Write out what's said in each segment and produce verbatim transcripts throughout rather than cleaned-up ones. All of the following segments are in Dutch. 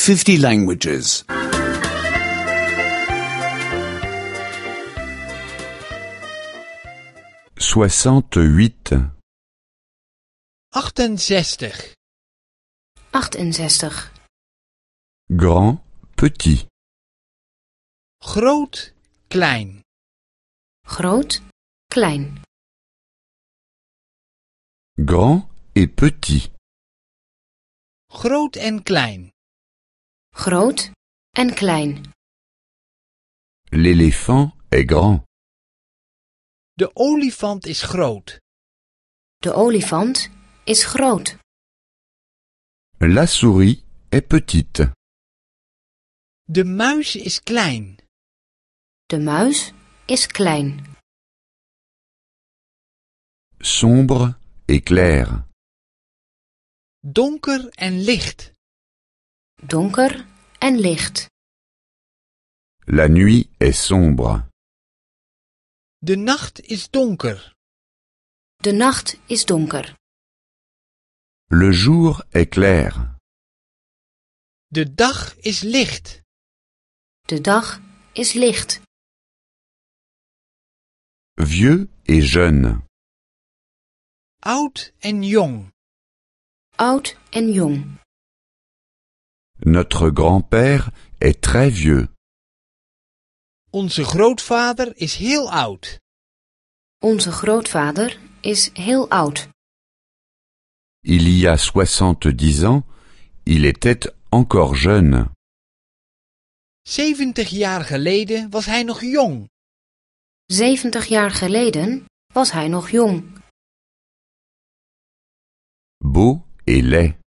fifty languages. soixante-huit. achtenzestig. achtenzestig. Grand, petit. Groot, klein. Groot, klein. Grand et petit. Groot en klein. Groot en klein. L'éléphant est grand. De olifant is groot. De olifant is groot. La souris est petite. De muis is klein. De muis is klein. Sombre et clair. Donker en licht. Donker en licht. La nuit est sombre. De nacht is donker. De nacht is donker. Le jour est clair. De dag is licht. De dag is licht. Vieux et jeune. Oud en jong. Oud en jong. Notre grand-père est très vieux. Onze grootvader is heel oud. Onze grootvader is heel oud. Il y a soixante-dix ans, il était encore jeune. zeventig jaar geleden was hij nog jong. zeventig jaar geleden was hij nog jong. Beau et laid.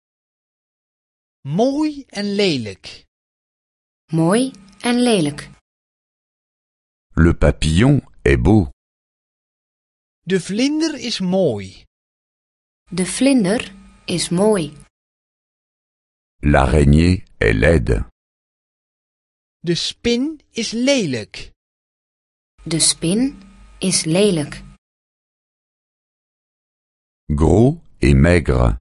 Mooi en lelijk. Mooi en lelijk. Le papillon est beau. De vlinder is mooi. De vlinder is mooi. L'araignée est laide. De spin is lelijk. De spin is lelijk. Gros et maigre.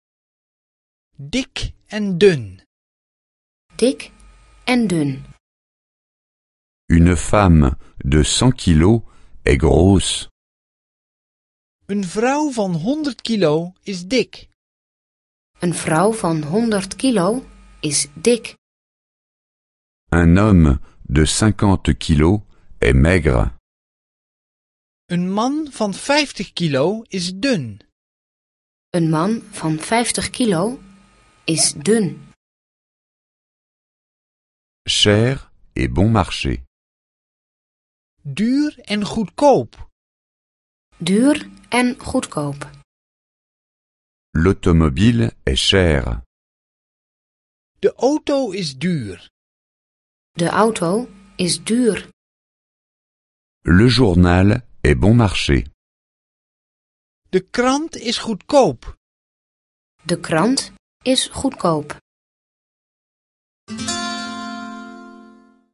Dik en dun. Dik en dun. Une femme de cent kilos est grosse. Een vrouw van honderd kilo is dik. Een vrouw van honderd kilo is dik. Un homme de cinquante kilos est maigre. Een man van vijftig kilo is dun. Een man van vijftig kilo is dun. Cher et bon marché. Duur en goedkoop. Duur en goedkoop. L'automobile est chère. De auto is duur. De auto is duur. Le journal est bon marché. De krant is goedkoop. De krant is goedkoop.